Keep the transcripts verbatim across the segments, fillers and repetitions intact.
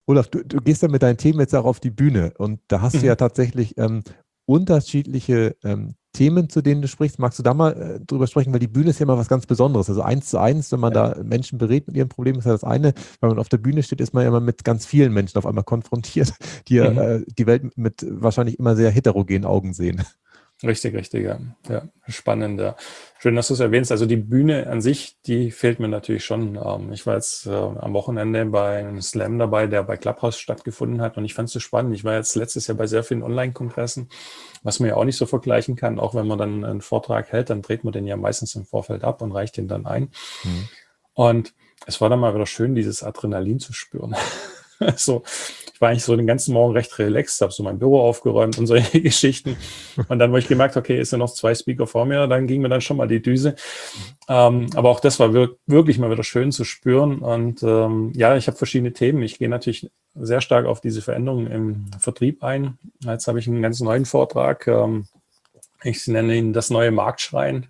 Olaf, du, du gehst ja mit deinen Themen jetzt auch auf die Bühne und da hast du ja Mhm. tatsächlich ähm, unterschiedliche ähm, Themen, zu denen du sprichst. Magst du da mal äh, drüber sprechen, weil die Bühne ist ja immer was ganz Besonderes. Also eins zu eins, wenn man Ja. da Menschen berät mit ihren Problemen, ist ja das eine. Wenn man auf der Bühne steht, ist man ja immer mit ganz vielen Menschen auf einmal konfrontiert, die ja, Mhm. äh, die Welt mit wahrscheinlich immer sehr heterogenen Augen sehen. Richtig, richtig, ja. Ja, spannend, ja. Schön, dass du es erwähnst. Also die Bühne an sich, die fehlt mir natürlich schon. Ähm, ich war jetzt äh, am Wochenende bei einem Slam dabei, der bei Clubhouse stattgefunden hat und ich fand es so spannend. Ich war jetzt letztes Jahr bei sehr vielen Online-Kongressen, was man ja auch nicht so vergleichen kann. Auch wenn man dann einen Vortrag hält, dann dreht man den ja meistens im Vorfeld ab und reicht den dann ein. Hm. Und es war dann mal wieder schön, dieses Adrenalin zu spüren. Also, ich war eigentlich so den ganzen Morgen recht relaxed, habe so mein Büro aufgeräumt und solche Geschichten. Und dann, wo ich gemerkt, okay, ist ja noch zwei Speaker vor mir, dann ging mir dann schon mal die Düse. Ähm, aber auch das war wir wirklich mal wieder schön zu spüren. Und ähm, ja, ich habe verschiedene Themen. Ich gehe natürlich sehr stark auf diese Veränderungen im Vertrieb ein. Jetzt habe ich einen ganz neuen Vortrag. Ähm, ich nenne ihn das neue Marktschreien.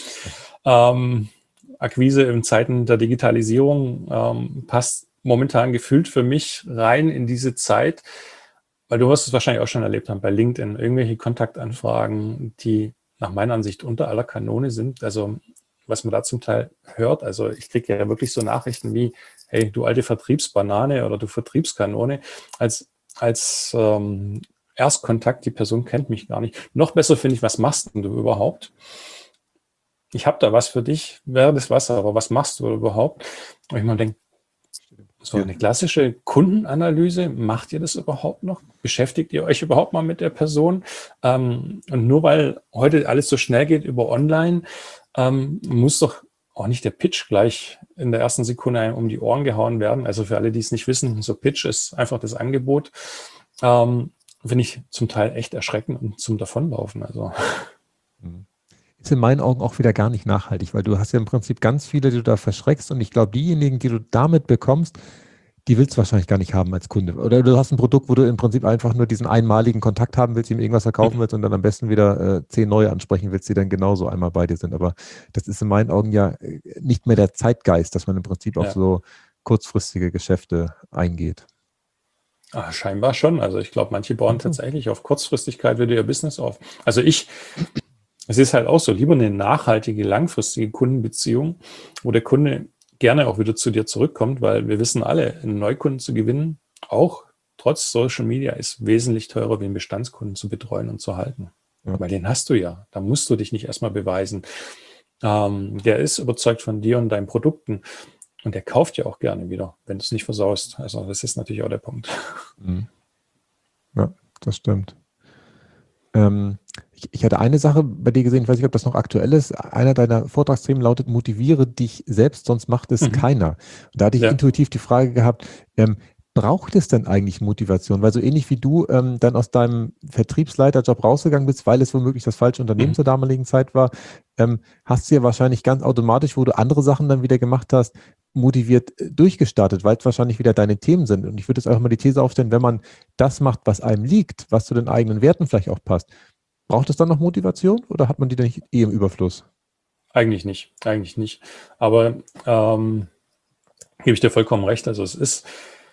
Ähm, Akquise in Zeiten der Digitalisierung ähm, passt momentan gefühlt für mich rein in diese Zeit, weil du wirst es wahrscheinlich auch schon erlebt haben bei LinkedIn, irgendwelche Kontaktanfragen, die nach meiner Ansicht unter aller Kanone sind. Also was man da zum Teil hört, also ich kriege ja wirklich so Nachrichten wie, hey, du alte Vertriebsbanane oder du Vertriebskanone, als, als ähm, Erstkontakt, die Person kennt mich gar nicht. Noch besser finde ich, was machst denn du überhaupt? Ich habe da was für dich, wäre das was, aber was machst du überhaupt? Und ich mal denke, so Ja. eine klassische Kundenanalyse, macht ihr das überhaupt noch? Beschäftigt ihr euch überhaupt mal mit der Person? Ähm, und nur weil heute alles so schnell geht über online, ähm, muss doch auch nicht der Pitch gleich in der ersten Sekunde einem um die Ohren gehauen werden. Also für alle, die es nicht wissen, so Pitch ist einfach das Angebot. Ähm, finde ich zum Teil echt erschreckend und zum Davonlaufen. Also. Hm. Ist in meinen Augen auch wieder gar nicht nachhaltig, weil du hast ja im Prinzip ganz viele, die du da verschreckst und ich glaube, diejenigen, die du damit bekommst, die willst du wahrscheinlich gar nicht haben als Kunde. Oder du hast ein Produkt, wo du im Prinzip einfach nur diesen einmaligen Kontakt haben willst, ihm irgendwas verkaufen willst und dann am besten wieder äh, zehn neue ansprechen willst, die dann genauso einmal bei dir sind. Aber das ist in meinen Augen ja äh, nicht mehr der Zeitgeist, dass man im Prinzip auf Ja. so kurzfristige Geschäfte eingeht. Ah, scheinbar schon. Also ich glaube, manche bauen Mhm. tatsächlich auf Kurzfristigkeit wieder ihr Business auf. Also ich, es ist halt auch so, lieber eine nachhaltige, langfristige Kundenbeziehung, wo der Kunde gerne auch wieder zu dir zurückkommt, weil wir wissen alle, einen Neukunden zu gewinnen, auch trotz Social Media, ist wesentlich teurer, wie einen Bestandskunden zu betreuen und zu halten. Ja. Weil den hast du ja. Da musst du dich nicht erstmal beweisen. Ähm, der ist überzeugt von dir und deinen Produkten. Und der kauft ja auch gerne wieder, wenn du es nicht versaust. Also das ist natürlich auch der Punkt. Mhm. Ja, das stimmt. Ähm, ich, ich hatte eine Sache bei dir gesehen, ich weiß nicht, ob das noch aktuell ist. Einer deiner Vortragsthemen lautet, motiviere dich selbst, sonst macht es Mhm. keiner. Und da hatte ich Ja. intuitiv die Frage gehabt, ähm, braucht es denn eigentlich Motivation? Weil so ähnlich wie du ähm, dann aus deinem Vertriebsleiterjob rausgegangen bist, weil es womöglich das falsche Unternehmen Mhm. zur damaligen Zeit war, ähm, hast du ja wahrscheinlich ganz automatisch, wo du andere Sachen dann wieder gemacht hast, motiviert äh, durchgestartet, weil es wahrscheinlich wieder deine Themen sind. Und ich würde jetzt einfach mal die These aufstellen, wenn man das macht, was einem liegt, was zu den eigenen Werten vielleicht auch passt, braucht es dann noch Motivation oder hat man die dann nicht eh im Überfluss? Eigentlich nicht, eigentlich nicht. Aber ähm, gebe ich dir vollkommen recht. Also es ist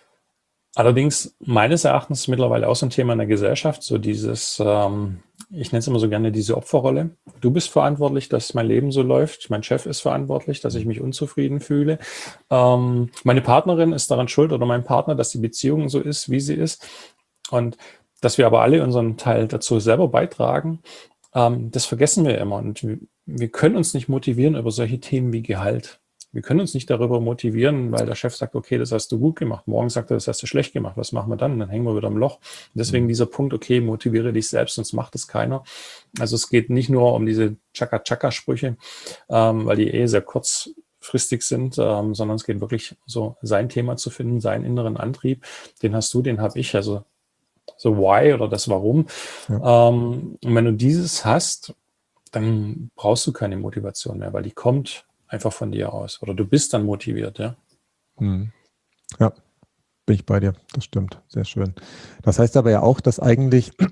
allerdings meines Erachtens mittlerweile auch so ein Thema in der Gesellschaft, so dieses, ähm, ich nenne es immer so gerne diese Opferrolle. Du bist verantwortlich, dass mein Leben so läuft. Mein Chef ist verantwortlich, dass ich mich unzufrieden fühle. Ähm, meine Partnerin ist daran schuld oder mein Partner, dass die Beziehung so ist, wie sie ist. Und dass wir aber alle unseren Teil dazu selber beitragen, ähm, das vergessen wir immer. Und wir, wir können uns nicht motivieren über solche Themen wie Gehalt. Wir können uns nicht darüber motivieren, weil der Chef sagt, okay, das hast du gut gemacht. Morgen sagt er, das hast du schlecht gemacht. Was machen wir dann? Dann hängen wir wieder im Loch. Und deswegen dieser Punkt, okay, motiviere dich selbst, sonst macht es keiner. Also es geht nicht nur um diese Chaka-Chaka-Sprüche, ähm, weil die eh sehr kurzfristig sind, ähm, sondern es geht wirklich so, sein Thema zu finden, seinen inneren Antrieb. Den hast du, den habe ich. Also so Why oder das Warum. Ja. Ähm, und wenn du dieses hast, dann brauchst du keine Motivation mehr, weil die kommt einfach von dir aus. Oder du bist dann motiviert, ja. Hm. Ja, bin ich bei dir. Das stimmt. Sehr schön. Das heißt aber ja auch, dass eigentlich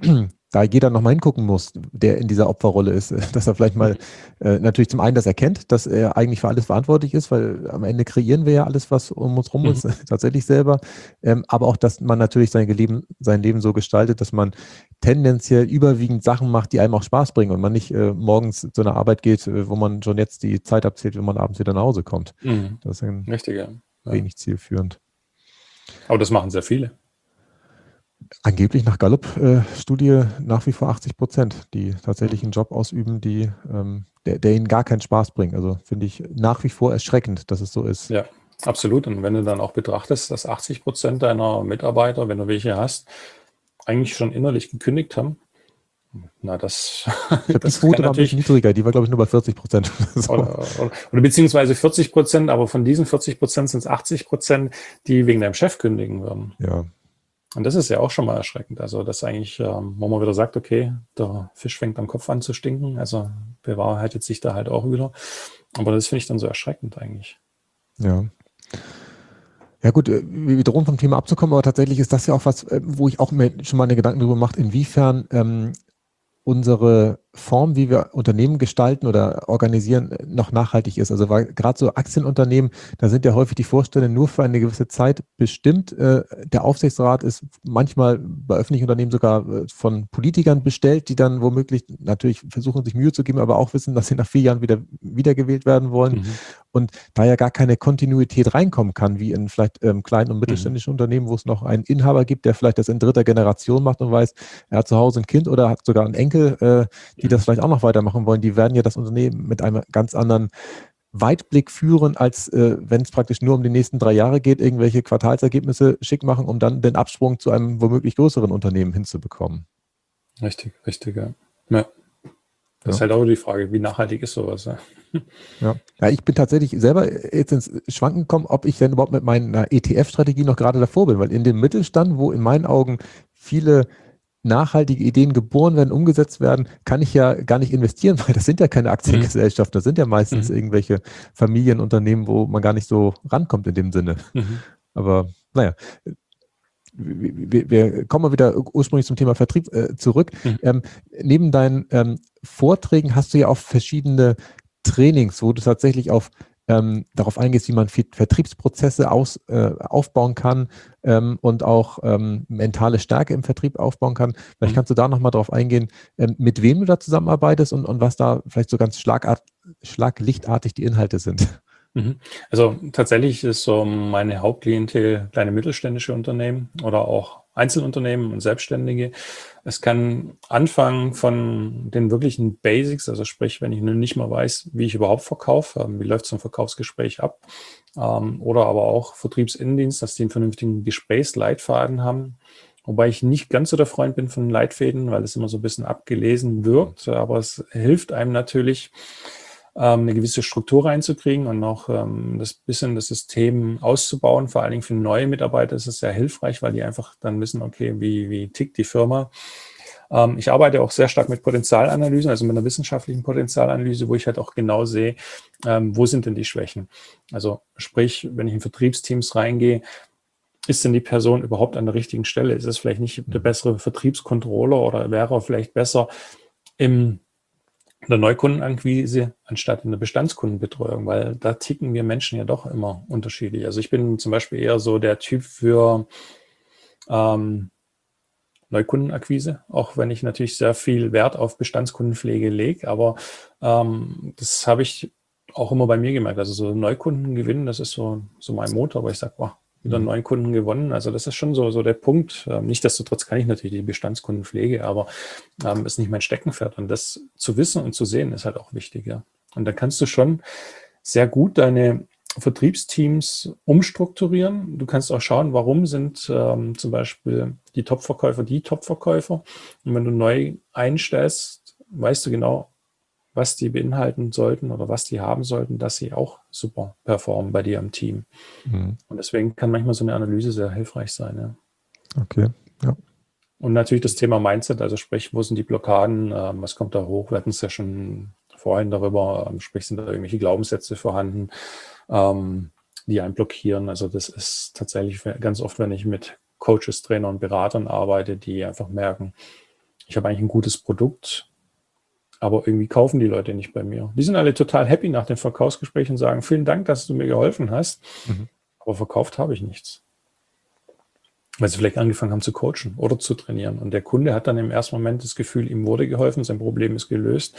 da jeder nochmal hingucken muss, der in dieser Opferrolle ist, dass er vielleicht mal äh, natürlich zum einen das erkennt, dass er eigentlich für alles verantwortlich ist, weil am Ende kreieren wir ja alles, was um uns rum Mhm. ist, tatsächlich selber. Ähm, aber auch, dass man natürlich sein Leben, sein Leben so gestaltet, dass man tendenziell überwiegend Sachen macht, die einem auch Spaß bringen und man nicht äh, morgens zu einer Arbeit geht, äh, wo man schon jetzt die Zeit abzählt, wenn man abends wieder nach Hause kommt. Mhm. Das ist ein Richtig, ja. Ja. wenig zielführend. Aber das machen sehr viele. Angeblich nach Gallup-Studie äh, nach wie vor achtzig Prozent, die tatsächlich einen Job ausüben, die, ähm, der, der ihnen gar keinen Spaß bringt. Also finde ich nach wie vor erschreckend, dass es so ist. Ja, absolut. Und wenn du dann auch betrachtest, dass achtzig Prozent deiner Mitarbeiter, wenn du welche hast, eigentlich schon innerlich gekündigt haben, na, das, Ich glaube, die das Quote kann war ein bisschen natürlich, niedriger, die war, glaube ich, nur bei vierzig Prozent. So. oder, oder, oder beziehungsweise vierzig Prozent, aber von diesen vierzig Prozent sind es achtzig Prozent, die wegen deinem Chef kündigen würden. Ja. Und das ist ja auch schon mal erschreckend. Also, das eigentlich, ähm, wo man wieder sagt, okay, der Fisch fängt am Kopf an zu stinken. Also, bewahrheitet sich da halt auch wieder. Aber das finde ich dann so erschreckend eigentlich. Ja. Ja gut, äh, wir drohen vom Thema abzukommen, aber tatsächlich ist das ja auch was, äh, wo ich auch mir schon mal eine Gedanken darüber mache, inwiefern ähm, unsere Form, wie wir Unternehmen gestalten oder organisieren, noch nachhaltig ist. Also weil gerade so Aktienunternehmen, da sind ja häufig die Vorstände nur für eine gewisse Zeit bestimmt. Äh, Der Aufsichtsrat ist manchmal bei öffentlichen Unternehmen sogar äh, von Politikern bestellt, die dann womöglich natürlich versuchen, sich Mühe zu geben, aber auch wissen, dass sie nach vier Jahren wieder wiedergewählt werden wollen. Mhm. Und da ja gar keine Kontinuität reinkommen kann, wie in vielleicht ähm, kleinen und Mhm. mittelständischen Unternehmen, wo es noch einen Inhaber gibt, der vielleicht das in dritter Generation macht und weiß, er hat zu Hause ein Kind oder hat sogar einen Enkel, äh, die das vielleicht auch noch weitermachen wollen. Die werden ja das Unternehmen mit einem ganz anderen Weitblick führen, als äh, wenn es praktisch nur um die nächsten drei Jahre geht, irgendwelche Quartalsergebnisse schick machen, um dann den Absprung zu einem womöglich größeren Unternehmen hinzubekommen. Richtig, richtig, ja. Ja. Das Ja. ist halt auch die Frage, wie nachhaltig ist sowas? Ja? Ja. Ja, ich bin tatsächlich selber jetzt ins Schwanken gekommen, ob ich denn überhaupt mit meiner E T F-Strategie noch gerade davor bin, weil in dem Mittelstand, wo in meinen Augen viele nachhaltige Ideen geboren werden, umgesetzt werden, kann ich ja gar nicht investieren, weil das sind ja keine Aktiengesellschaften, das sind ja meistens Mhm. irgendwelche Familienunternehmen, wo man gar nicht so rankommt in dem Sinne. Mhm. Aber naja, wir, wir kommen mal wieder ursprünglich zum Thema Vertrieb äh, zurück. Mhm. Ähm, neben deinen ähm, Vorträgen hast du ja auch verschiedene Trainings, wo du tatsächlich auf ähm, darauf eingehst, wie man Vertriebsprozesse aus, äh, aufbauen kann ähm, und auch ähm, mentale Stärke im Vertrieb aufbauen kann. Vielleicht Mhm. kannst du da nochmal drauf eingehen, ähm, mit wem du da zusammenarbeitest und, und was da vielleicht so ganz schlagart, schlaglichtartig die Inhalte sind. Mhm. Also tatsächlich ist so meine Hauptklientel kleine mittelständische Unternehmen oder auch Einzelunternehmen und Selbstständige. Es kann anfangen von den wirklichen Basics, also sprich, wenn ich nun nicht mal weiß, wie ich überhaupt verkaufe, wie läuft so ein Verkaufsgespräch ab, ähm, oder aber auch Vertriebsinnendienst, dass die einen vernünftigen Gesprächsleitfaden haben. Wobei ich nicht ganz so der Freund bin von Leitfäden, weil es immer so ein bisschen abgelesen wirkt, aber es hilft einem natürlich, eine gewisse Struktur reinzukriegen und noch ähm, das bisschen das System auszubauen. Vor allen Dingen für neue Mitarbeiter ist es sehr hilfreich, weil die einfach dann wissen, okay, wie, wie tickt die Firma. Ähm, ich arbeite auch sehr stark mit Potenzialanalysen, also mit einer wissenschaftlichen Potenzialanalyse, wo ich halt auch genau sehe, ähm, wo sind denn die Schwächen. Also sprich, wenn ich in Vertriebsteams reingehe, ist denn die Person überhaupt an der richtigen Stelle? Ist es vielleicht nicht der bessere Vertriebscontroller oder wäre er vielleicht besser im in der Neukundenakquise anstatt in der Bestandskundenbetreuung, weil da ticken wir Menschen ja doch immer unterschiedlich. Also ich bin zum Beispiel eher so der Typ für ähm, Neukundenakquise, auch wenn ich natürlich sehr viel Wert auf Bestandskundenpflege lege, aber ähm, das habe ich auch immer bei mir gemerkt. Also so Neukunden gewinnen, das ist so, so mein Motor, wo ich sage, wow, wieder einen neuen Kunden gewonnen. Also das ist schon so, so der Punkt. Ähm, Nichtsdestotrotz kann ich natürlich die Bestandskundenpflege, aber ähm, ist nicht mein Steckenpferd. Und das zu wissen und zu sehen ist halt auch wichtig. Ja. Und da kannst du schon sehr gut deine Vertriebsteams umstrukturieren. Du kannst auch schauen, warum sind ähm, zum Beispiel die Top-Verkäufer die Top-Verkäufer. Und wenn du neu einstellst, weißt du genau, was die beinhalten sollten oder was die haben sollten, dass sie auch super performen bei dir im Team. Mhm. Und deswegen kann manchmal so eine Analyse sehr hilfreich sein. Ja. Okay, ja. Und natürlich das Thema Mindset, also sprich, wo sind die Blockaden, ähm, was kommt da hoch? Wir hatten es ja schon vorhin darüber, ähm, sprich, sind da irgendwelche Glaubenssätze vorhanden, ähm, die einen blockieren. Also das ist tatsächlich ganz oft, wenn ich mit Coaches, Trainern und Beratern arbeite, die einfach merken, ich habe eigentlich ein gutes Produkt, aber irgendwie kaufen die Leute nicht bei mir. Die sind alle total happy nach dem Verkaufsgespräch und sagen, vielen Dank, dass du mir geholfen hast, Mhm. aber verkauft habe ich nichts. Weil sie vielleicht angefangen haben zu coachen oder zu trainieren. Und der Kunde hat dann im ersten Moment das Gefühl, ihm wurde geholfen, sein Problem ist gelöst.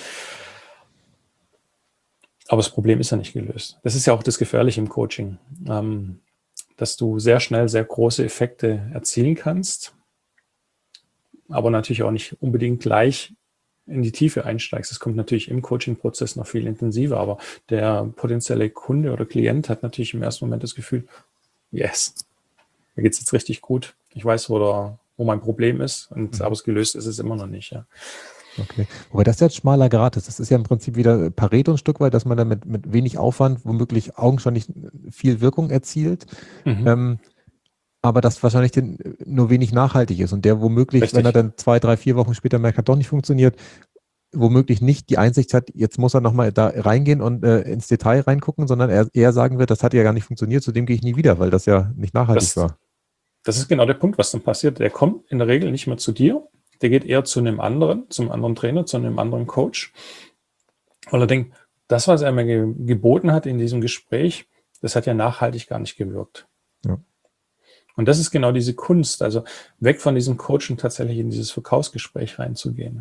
Aber das Problem ist ja nicht gelöst. Das ist ja auch das Gefährliche im Coaching, ähm, dass du sehr schnell sehr große Effekte erzielen kannst, aber natürlich auch nicht unbedingt gleich in die Tiefe einsteigst. Das kommt natürlich im Coaching-Prozess noch viel intensiver, aber der potenzielle Kunde oder Klient hat natürlich im ersten Moment das Gefühl, yes, mir geht es jetzt richtig gut. Ich weiß, wo, der, wo mein Problem ist, und, Mhm. aber es gelöst ist es immer noch nicht. Ja. Okay. Wobei das jetzt schmaler Grat ist. Das ist ja im Prinzip wieder Pareto ein Stück weit, dass man damit mit wenig Aufwand womöglich augenscheinlich viel Wirkung erzielt. Mhm. Ähm, aber das wahrscheinlich den, nur wenig nachhaltig ist. Und der womöglich, Richtig. wenn er dann zwei, drei, vier Wochen später merkt, hat doch nicht funktioniert, womöglich nicht die Einsicht hat, jetzt muss er nochmal da reingehen und äh, ins Detail reingucken, sondern er eher sagen wird, das hat ja gar nicht funktioniert, zu dem gehe ich nie wieder, weil das ja nicht nachhaltig Das, war. das ist genau der Punkt, was dann passiert. Der kommt in der Regel nicht mehr zu dir, der geht eher zu einem anderen, zum anderen Trainer, zu einem anderen Coach, weil er denkt, das, was er mir ge geboten hat in diesem Gespräch, das hat ja nachhaltig gar nicht gewirkt. Ja. Und das ist genau diese Kunst, also weg von diesem Coaching tatsächlich in dieses Verkaufsgespräch reinzugehen.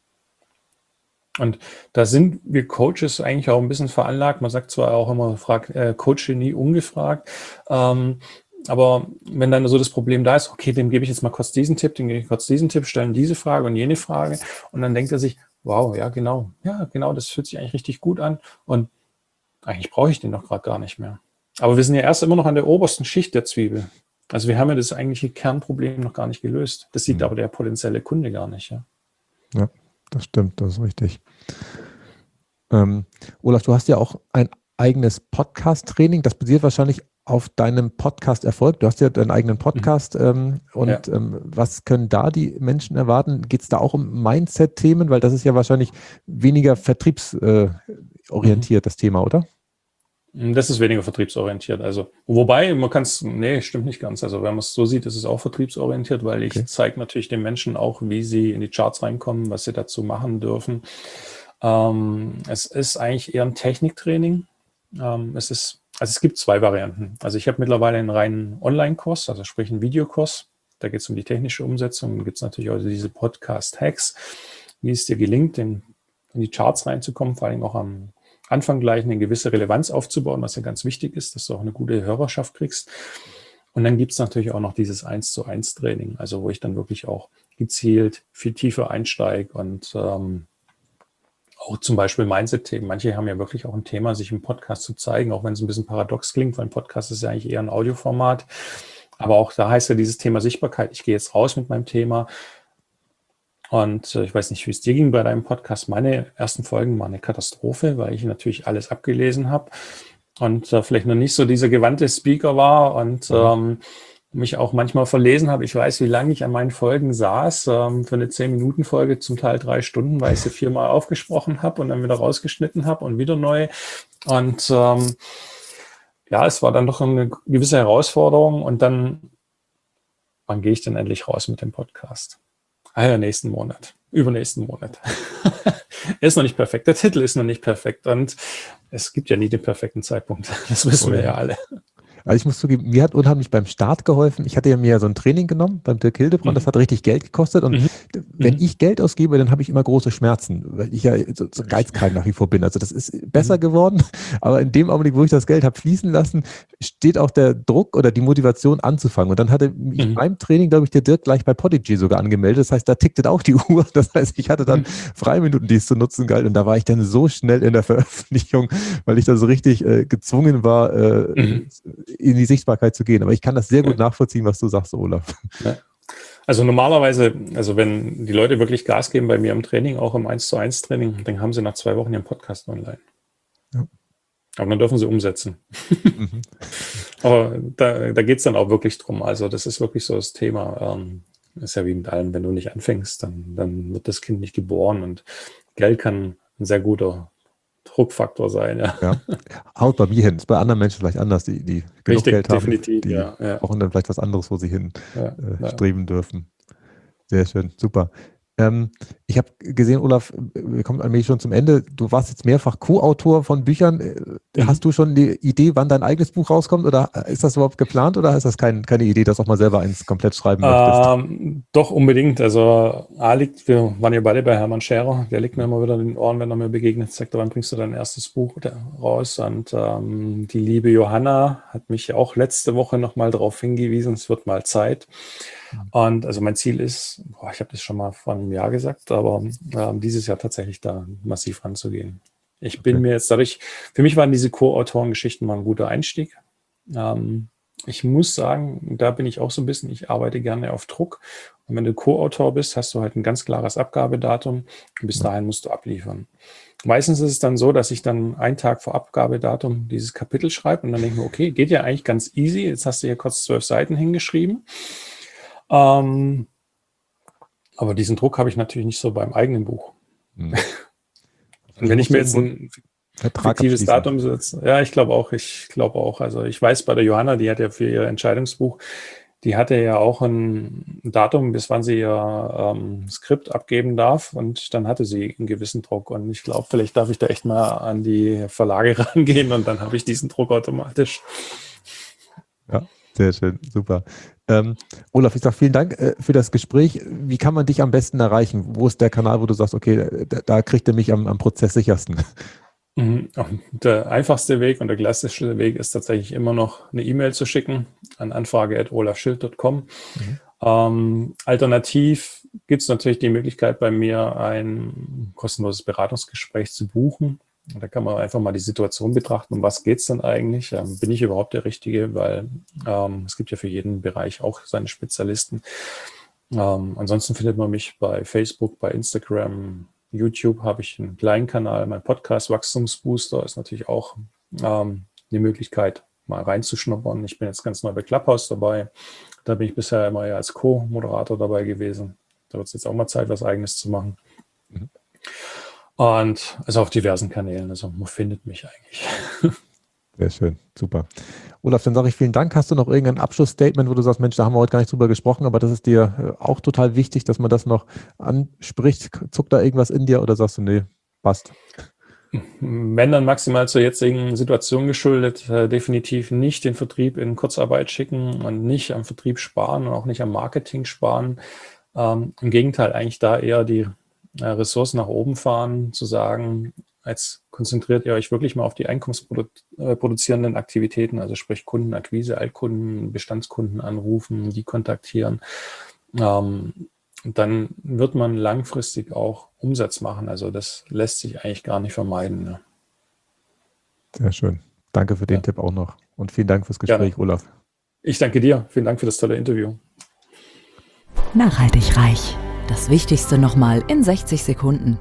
Und da sind wir Coaches eigentlich auch ein bisschen veranlagt. Man sagt zwar auch immer, frag, äh, coache nie ungefragt, ähm, aber wenn dann so das Problem da ist, okay, dem gebe ich jetzt mal kurz diesen Tipp, dem gebe ich kurz diesen Tipp, stellen diese Frage und jene Frage, und dann denkt er sich, wow, ja genau, ja genau, das fühlt sich eigentlich richtig gut an und eigentlich brauche ich den doch gerade gar nicht mehr. Aber wir sind ja erst immer noch an der obersten Schicht der Zwiebel. Also wir haben ja das eigentliche Kernproblem noch gar nicht gelöst. Das sieht Mhm. aber der potenzielle Kunde gar nicht. Ja, Ja, das stimmt, das ist richtig. Ähm, Olaf, du hast ja auch ein eigenes Podcast-Training. Das basiert wahrscheinlich auf deinem Podcast-Erfolg. Du hast ja deinen eigenen Podcast. Mhm. Ähm, und ja. ähm, was können da die Menschen erwarten? Geht es da auch um Mindset-Themen? Weil das ist ja wahrscheinlich weniger vertriebsorientiert, äh, mhm. das Thema, oder? Das ist weniger vertriebsorientiert. Also, wobei, man kann es, nee, stimmt nicht ganz. Also, wenn man es so sieht, ist es auch vertriebsorientiert, weil ich okay. zeige natürlich den Menschen auch, wie sie in die Charts reinkommen, was sie dazu machen dürfen. Ähm, es ist eigentlich eher ein Techniktraining. Ähm, es ist, also es gibt zwei Varianten. Also ich habe mittlerweile einen reinen Online-Kurs, also sprich einen Videokurs. Da geht es um die technische Umsetzung. Dann gibt es natürlich auch diese Podcast-Hacks, wie es dir gelingt, in, in die Charts reinzukommen, vor allem auch am Anfang gleich eine gewisse Relevanz aufzubauen, was ja ganz wichtig ist, dass du auch eine gute Hörerschaft kriegst. Und dann gibt es natürlich auch noch dieses eins zu eins Training, also wo ich dann wirklich auch gezielt viel tiefer einsteige und ähm, auch zum Beispiel Mindset-Themen. Manche haben ja wirklich auch ein Thema, sich im Podcast zu zeigen, auch wenn es ein bisschen paradox klingt, weil ein Podcast ist ja eigentlich eher ein Audioformat. Aber auch da heißt ja dieses Thema Sichtbarkeit, ich gehe jetzt raus mit meinem Thema. Und äh, ich weiß nicht, wie es dir ging bei deinem Podcast. Meine ersten Folgen waren eine Katastrophe, weil ich natürlich alles abgelesen habe und äh, vielleicht noch nicht so dieser gewandte Speaker war und ähm, mich auch manchmal verlesen habe. Ich weiß, wie lange ich an meinen Folgen saß, ähm, für eine zehn-Minuten-Folge, zum Teil drei Stunden, weil ich sie viermal aufgesprochen habe und dann wieder rausgeschnitten habe und wieder neu. Und ähm, ja, es war dann doch eine gewisse Herausforderung. Und dann, wann gehe ich denn endlich raus mit dem Podcast? Ah ja, nächsten Monat, übernächsten Monat. Er ist noch nicht perfekt, der Titel ist noch nicht perfekt und es gibt ja nie den perfekten Zeitpunkt. Das wissen oh ja. wir ja alle. Also ich muss zugeben, mir hat unheimlich beim Start geholfen. Ich hatte ja mir so ein Training genommen beim Dirk Hildebrand, mhm. das hat richtig Geld gekostet. Und mhm. wenn mhm. ich Geld ausgebe, dann habe ich immer große Schmerzen, weil ich ja so, so geizkrank nach wie vor bin. Also das ist besser mhm. geworden. Aber in dem Augenblick, wo ich das Geld habe fließen lassen, steht auch der Druck oder die Motivation anzufangen. Und dann hatte mich mhm. beim Training, glaube ich, der Dirk gleich bei Podigy sogar angemeldet. Das heißt, da tickte auch die Uhr. Das heißt, ich hatte dann mhm. Freiminuten, die es zu nutzen galt. Und da war ich dann so schnell in der Veröffentlichung, weil ich da so richtig äh, gezwungen war, äh, mhm. in die Sichtbarkeit zu gehen. Aber ich kann das sehr gut ja. nachvollziehen, was du sagst, Olaf. Ja. Also normalerweise, also wenn die Leute wirklich Gas geben bei mir im Training, auch im eins zu eins Training, dann haben sie nach zwei Wochen ihren Podcast online. Ja. Aber dann dürfen sie umsetzen. Mhm. Aber da, da geht es dann auch wirklich drum. Also das ist wirklich so das Thema. Ähm, ist ja wie mit allem, wenn du nicht anfängst, dann, dann wird das Kind nicht geboren. Und Geld kann ein sehr guter Druckfaktor sein, ja. ja. Haut bei mir hin. Ist bei anderen Menschen vielleicht anders, die, die genug Richtig, Geld haben, definitiv, die ja, ja. brauchen dann vielleicht was anderes, wo sie hin ja, äh, ja. streben dürfen. Sehr schön, super. Ähm, ich habe gesehen, Olaf, wir kommen allmählich schon zum Ende. Du warst jetzt mehrfach Co-Autor von Büchern. Äh, Mhm. Hast du schon die Idee, wann dein eigenes Buch rauskommt? Oder ist das überhaupt geplant? Oder ist das kein, keine Idee, dass du auch mal selber eins komplett schreiben möchtest? Ähm, doch unbedingt. Also A liegt, wir waren ja beide bei Hermann Scherer, der liegt mir immer wieder in den Ohren, wenn er mir begegnet, sagt er, wann bringst du dein erstes Buch raus? Und ähm, die liebe Johanna hat mich auch letzte Woche nochmal darauf hingewiesen, es wird mal Zeit. Und also mein Ziel ist, boah, ich habe das schon mal vor einem Jahr gesagt, aber ähm, dieses Jahr tatsächlich da massiv ranzugehen. Ich bin Okay. mir jetzt dadurch, für mich waren diese Co-Autoren-Geschichten mal ein guter Einstieg. Ähm, Ich muss sagen, da bin ich auch so ein bisschen, ich arbeite gerne auf Druck. Und wenn du Co-Autor bist, hast du halt ein ganz klares Abgabedatum und bis dahin musst du abliefern. Meistens ist es dann so, dass ich dann einen Tag vor Abgabedatum dieses Kapitel schreibe und dann denke ich mir, okay, geht ja eigentlich ganz easy. Jetzt hast du hier kurz zwölf Seiten hingeschrieben. Ähm, aber diesen Druck habe ich natürlich nicht so beim eigenen Buch. Hm. Und wenn ich mir jetzt irgendwo ein Vertrag fiktives abschließen. Datum setze, ja, ich glaube auch, ich glaube auch. Also ich weiß bei der Johanna, die hat ja für ihr Entscheidungsbuch, die hatte ja auch ein Datum, bis wann sie ihr ähm, Skript abgeben darf und dann hatte sie einen gewissen Druck und ich glaube, vielleicht darf ich da echt mal an die Verlage rangehen und dann habe ich diesen Druck automatisch. Ja, sehr schön, super. Ähm, Olaf, ich sage vielen Dank äh, für das Gespräch. Wie kann man dich am besten erreichen? Wo ist der Kanal, wo du sagst, okay, da, da kriegt er mich am, am Prozess sichersten? Mhm. Der einfachste Weg und der klassischste Weg ist tatsächlich immer noch eine E-Mail zu schicken an anfrage at olaf schild punkt com. Mhm. Ähm, alternativ gibt es natürlich die Möglichkeit, bei mir ein kostenloses Beratungsgespräch zu buchen. Da kann man einfach mal die Situation betrachten, um was geht es denn eigentlich? Ähm, bin ich überhaupt der Richtige? Weil ähm, es gibt ja für jeden Bereich auch seine Spezialisten. Ähm, ansonsten findet man mich bei Facebook, bei Instagram, YouTube habe ich einen kleinen Kanal. Mein Podcast Wachstumsbooster ist natürlich auch ähm, die Möglichkeit, mal reinzuschnuppern. Ich bin jetzt ganz neu bei Clubhouse dabei. Da bin ich bisher immer eher als Co-Moderator dabei gewesen. Da wird es jetzt auch mal Zeit, was Eigenes zu machen. Mhm. Und also auf diversen Kanälen. Also man findet mich eigentlich. Sehr schön, super. Olaf, dann sage ich vielen Dank. Hast du noch irgendein Abschlussstatement, wo du sagst, Mensch, da haben wir heute gar nicht drüber gesprochen, aber das ist dir äh, auch total wichtig, dass man das noch anspricht? Zuckt da irgendwas in dir oder sagst du, nee, passt? Wenn dann maximal zur jetzigen Situation geschuldet, äh, definitiv nicht den Vertrieb in Kurzarbeit schicken und nicht am Vertrieb sparen und auch nicht am Marketing sparen. Ähm, im Gegenteil, eigentlich da eher die äh, Ressourcen nach oben fahren, zu sagen, jetzt konzentriert ihr euch wirklich mal auf die einkommensproduzierenden Aktivitäten, also sprich Kundenakquise, Altkunden, Bestandskunden anrufen, die kontaktieren. Ähm, dann wird man langfristig auch Umsatz machen. Also das lässt sich eigentlich gar nicht vermeiden. Ne? Sehr schön. Danke für den Ja. Tipp auch noch. Und vielen Dank fürs Gespräch, Gerne. Olaf. Ich danke dir. Vielen Dank für das tolle Interview. Nachhaltig reich. Das Wichtigste nochmal in sechzig Sekunden.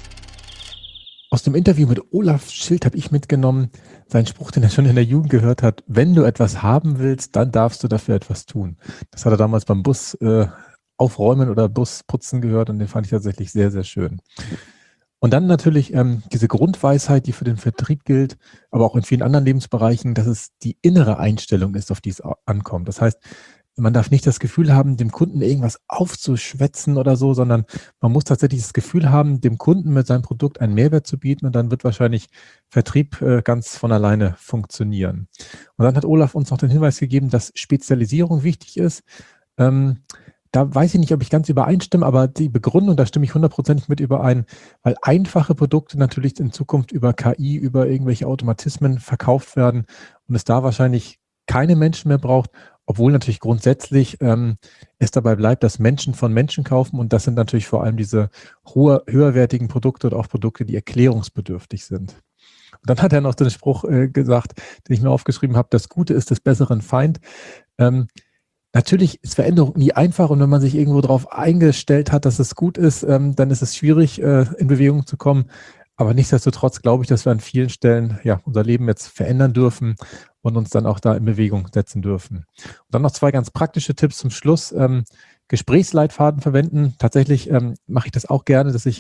Aus dem Interview mit Olaf Schild habe ich mitgenommen, seinen Spruch, den er schon in der Jugend gehört hat: Wenn du etwas haben willst, dann darfst du dafür etwas tun. Das hat er damals beim Bus äh, aufräumen oder Busputzen gehört und den fand ich tatsächlich sehr, sehr schön. Und dann natürlich ähm, diese Grundweisheit, die für den Vertrieb gilt, aber auch in vielen anderen Lebensbereichen, dass es die innere Einstellung ist, auf die es ankommt. Das heißt, man darf nicht das Gefühl haben, dem Kunden irgendwas aufzuschwätzen oder so, sondern man muss tatsächlich das Gefühl haben, dem Kunden mit seinem Produkt einen Mehrwert zu bieten, und dann wird wahrscheinlich Vertrieb äh, ganz von alleine funktionieren. Und dann hat Olaf uns noch den Hinweis gegeben, dass Spezialisierung wichtig ist. Ähm, da weiß ich nicht, ob ich ganz übereinstimme, aber die Begründung, da stimme ich hundertprozentig mit überein, weil einfache Produkte natürlich in Zukunft über K I, über irgendwelche Automatismen verkauft werden und es da wahrscheinlich keine Menschen mehr braucht, obwohl natürlich grundsätzlich ähm, es dabei bleibt, dass Menschen von Menschen kaufen, und das sind natürlich vor allem diese hohe, höherwertigen Produkte oder auch Produkte, die erklärungsbedürftig sind. Und dann hat er noch den Spruch äh, gesagt, den ich mir aufgeschrieben habe: Das Gute ist des besseren Feind. Ähm, Natürlich ist Veränderung nie einfach, und wenn man sich irgendwo darauf eingestellt hat, dass es gut ist, ähm, dann ist es schwierig, äh, in Bewegung zu kommen. Aber nichtsdestotrotz glaube ich, dass wir an vielen Stellen ja unser Leben jetzt verändern dürfen und uns dann auch da in Bewegung setzen dürfen. Und dann noch zwei ganz praktische Tipps zum Schluss. Ähm, Gesprächsleitfaden verwenden. Tatsächlich ähm, mache ich das auch gerne, dass ich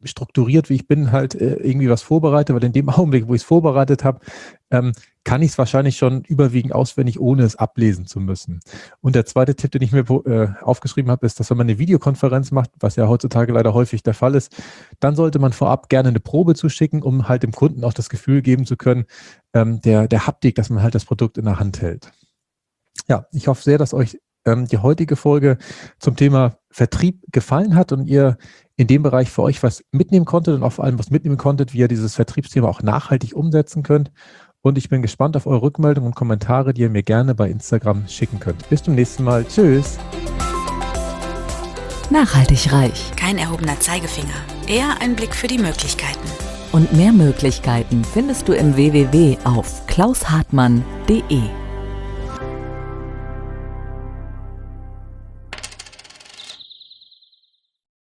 strukturiert, wie ich bin, halt äh, irgendwie was vorbereite, weil in dem Augenblick, wo ich es vorbereitet habe, ähm, kann ich es wahrscheinlich schon überwiegend auswendig, ohne es ablesen zu müssen. Und der zweite Tipp, den ich mir äh, aufgeschrieben habe, ist, dass wenn man eine Videokonferenz macht, was ja heutzutage leider häufig der Fall ist, dann sollte man vorab gerne eine Probe zuschicken, um halt dem Kunden auch das Gefühl geben zu können, ähm, der, der Haptik, dass man halt das Produkt in der Hand hält. Ja, ich hoffe sehr, dass euch ähm, die heutige Folge zum Thema Vertrieb gefallen hat und ihr in dem Bereich für euch was mitnehmen konntet und auch vor allem was mitnehmen konntet, wie ihr dieses Vertriebsthema auch nachhaltig umsetzen könnt. Und ich bin gespannt auf eure Rückmeldungen und Kommentare, die ihr mir gerne bei Instagram schicken könnt. Bis zum nächsten Mal. Tschüss. Nachhaltig reich. Kein erhobener Zeigefinger, eher ein Blick für die Möglichkeiten. Und mehr Möglichkeiten findest du im w w w punkt auf klaus hartmann punkt de.